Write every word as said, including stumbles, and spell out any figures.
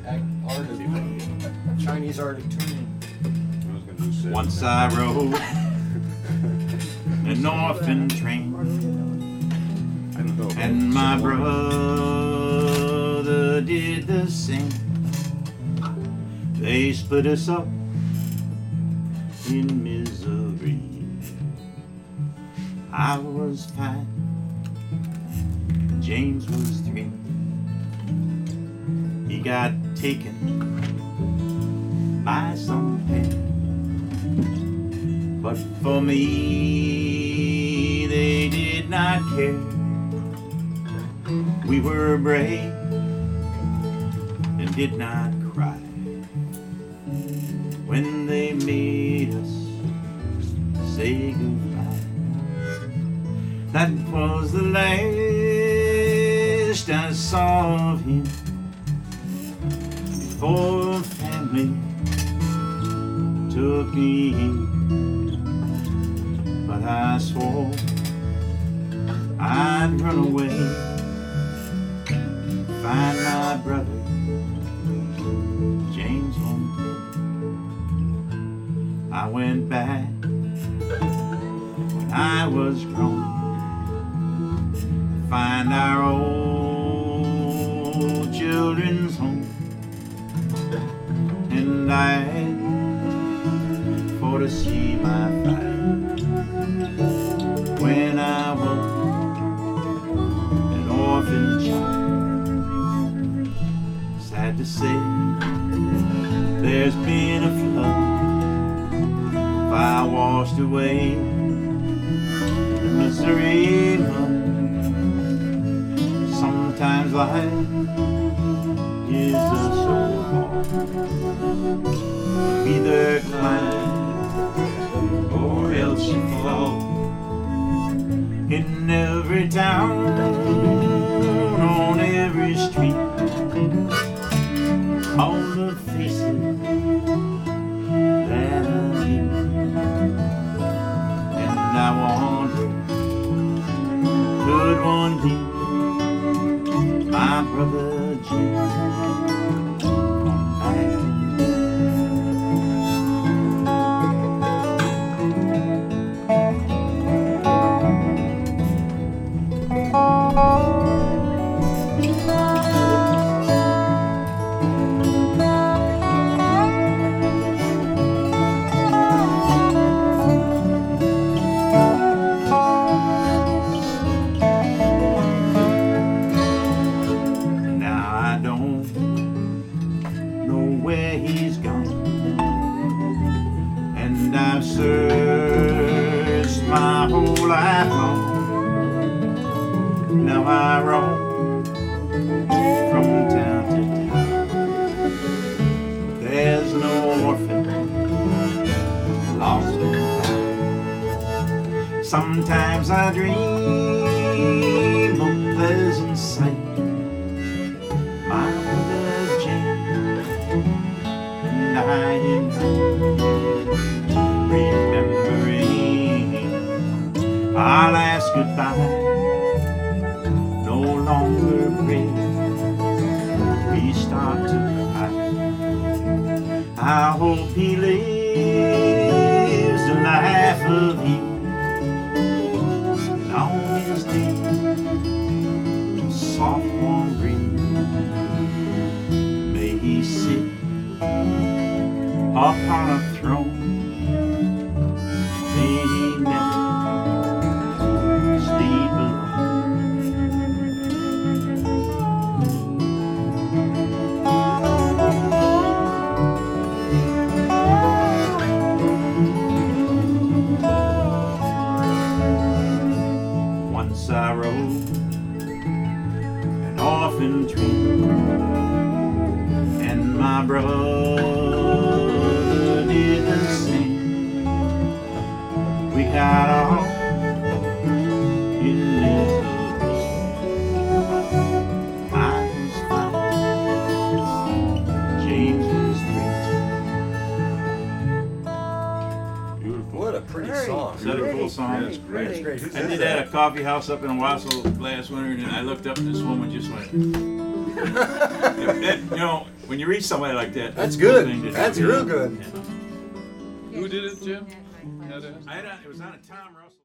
art of Chinese art of tuning. Once I rode an orphan train, I don't know. and my brother did the same. They split us up in misery. I was five, James was three. He got taken by some pain, but for me they did not care. We were brave and did not cry when they made us say goodbye. That was the last I saw of him before family took me in. But I swore I'd run away, find my brother James home. I went back when I was grown, find our old children's home, and I asked for to see my father when I was an orphan child. Sad to say, there's been a flood. Fire washed away the Missouri mud. Sometimes life is a so hard. Either climb or else you fall. In every town, on every street, all the faces that I meet, and I wonder, could one be my brother Jim come back to now I roam from town to town. There's no orphan lost and found. Sometimes I dream of pleasant sight, my brother James and I in remembering our last goodbye. No longer brave, we start to cry. I hope he lives the life of you, and on his days, soft warm breeze, may he sit upon a throne. May he never sleep alone. I rode an orphan train, and my brother did the same. We got off in misery. I was five, James was three. Beautiful. What a pretty Very song. Is that a cool song? That's great. That's great. Who I says did that at a coffee house up in Wausau last winter, and I looked up and this woman just went, it, it, you know, when you read somebody like that, That's a good. thing to do. That's real good. Yeah. Who did it, Jim? I had a, it was on a Tom Russell.